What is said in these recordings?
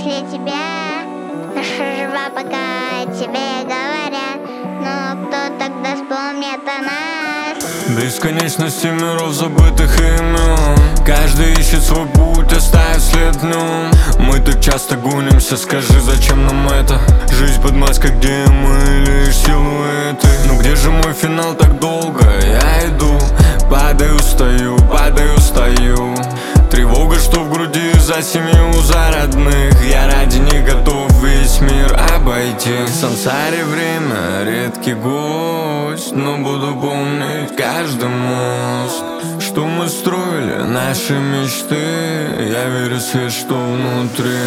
после тебя. Наша жива, пока о тебе говорят. Но кто тогда вспомнит о нас? Бесконечности миров забытых имен. Каждый ищет свой путь, оставив след в нем. Мы так часто гонимся, скажи, зачем нам это? Жизнь под маской, где мы лишь силуэты. Но где же мой финал так долго? Я иду, падаю, стою, тревога, что в груди за семью, за родных. Я ради них готов весь мир обойти. В сансаре время редкий гость, но буду помнить каждый мост, что мы строили, наши мечты. Я верю в свет, что внутри.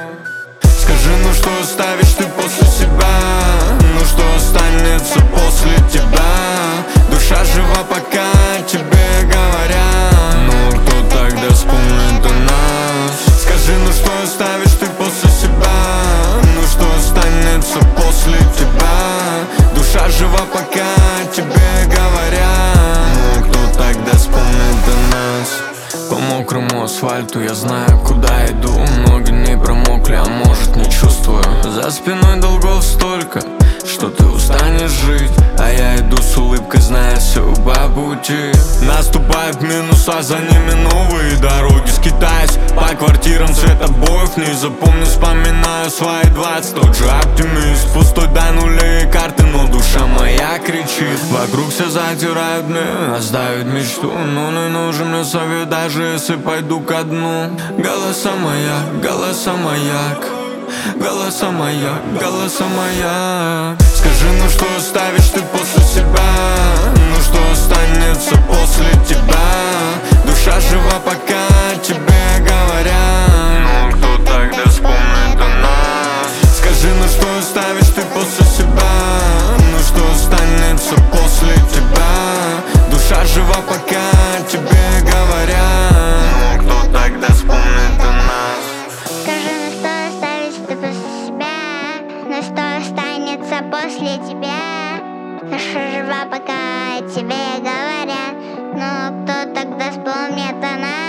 Скажи, ну что оставишь ты после себя? Ну что останется после тебя? Душа жива, пока тебе говорят. Ну кто тогда вспомнит о нас? Скажи, ну что оставишь ты после себя? Ну что останется после тебя? Душа жива, пока тебе говорят. Ну кто тогда вспомнит о нас? По мокрому асфальту я знаю, куда иду. Ноги не промокли, а может не чувствую. За спиной долгов столько, что ты устанешь жить. А я иду с улыбкой, зная все по пути. Наступают минуса, за ними новые дороги. Скитаюсь по квартирам цвет обоев. Не запомню, вспоминаю свои 20. Тот же оптимист, пустой до нулей карты, но душа моя кричит. Вокруг все затирают мне, оставить мечту. Но не нужен мне совет, даже если пойду ко дну. Голоса моя, голоса маяк. Голоса моя, голоса моя. Скажи, ну что оставишь ты после себя? Ну что останется после тебя? Душа жива, пока тебе говорят. Ну кто тогда вспомнит о нас? Скажи, ну что оставишь ты после себя? Ну что останется после тебя? Душа жива, пока тебе говорят. Ну кто тогда вспомнит о нас? Скажи, ну что оставишь ты после себя? Ну что останется после тебя? Наша жива, пока о тебе говорят. Но кто тогда вспомнит о нас?